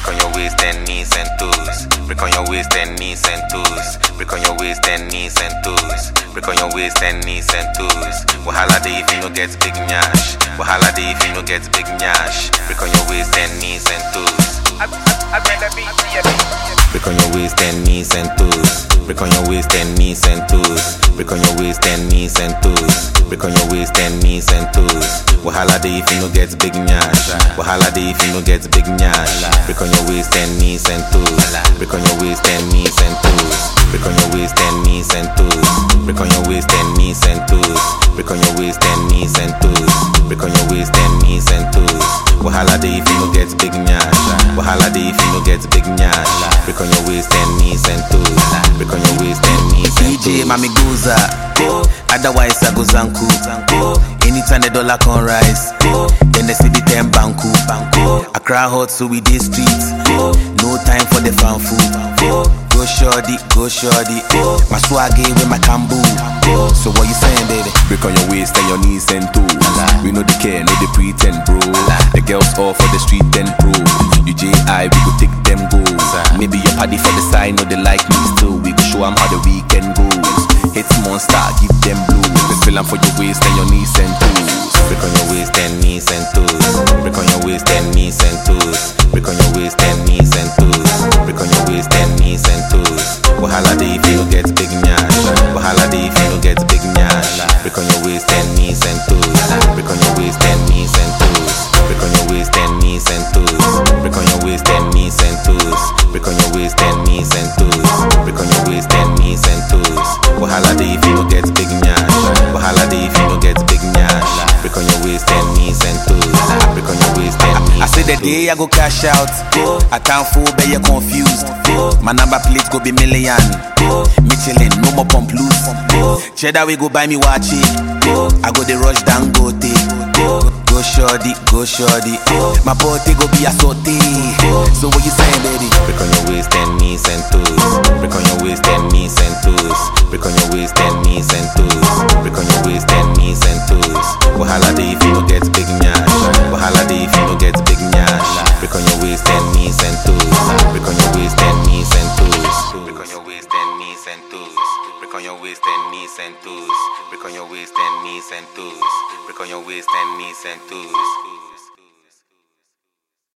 Break on your waist and knees and toes. Break on your waist and knees and toes. Break on your waist and knees and toes. Break on your waist and knees and toes. Wahala day if you no get big nyash. Wahala day if you no get big nyash. Break on your waist and knees and toes. Break on your waist and knees and toes. Break on your waist and knees and toes. Break on your waist and knees and toes. Break on your waist and knees and toes. Wahala day if you no get big nyash. Wahala day if you no get big nyash. Break on your waist and knees and toes. Break on your waist and knees and toes. Break on your waist and knees and toes. Break on your waist and knees and toes. Break on your waist and knees and toes. Break on your waist and knees and toes. Wahala day if you no get big nyash. Wahala day if you no get big nyash. Break on your waist and knees and toes. Break on your waist and knees and toes. DJ Mami Goza, otherwise I go Zanku. Anytime the dollar can rise, then they see the 10 banku. Accra hot so we dey streets. No time for the fan food. Go shorty, go shorty. My swaggy with my kambu. So what you saying, baby? Break on your waist and your knees and toes. We know the care, no the pretend, bro. The girls all for the street and pro. You J.I., we go take them goals. Maybe your party for the side, no they like me still. We go show them how the weekend goes. Hits monster, give them blues. Let's fill them for your waist and your knees and toes. Break on your waist and knees and toes. Break on your waist and knees and toes. Break on your waist and knees and toes. Break on your waist and knees and toes. Wahala day if you no get big nyash. Wahala day if you no get big nyash. Break on your waist and knees and toes. Break on your waist and knees and toes. Break on your waist and knees and toes. Break on your waist and knees and toes. Break on your waist and knees and toes. Break on your waist and knees and toes. Wahala day if you no get big nyash. Wahala day if you no get big nyash. Break on your waist and knees and toes. Break on your waist and knees. I say the day I go cash out, I can't fool, but you're confused. My number plate go be million. Michelin, no more pump loose. Cheddar we go buy me watch it. I go the rush down go take. Go shorty, go shorty. My body go be a saute. So what you saying, baby? Break on your waist and knees and toes. Break on your waist and knees and toes. Break on your waist and knees and toes. Break on your waist and knees and toes. Wahala day if you no get big nyash. Wahala day if you no get big nyash. Break on your waist and knees and toes. Break on your waist and knees and toes. Break on your waist and knees and toes. Break on your waist and knees and toes. Break on your waist and knees and toes. Break on your waist and knees and toes.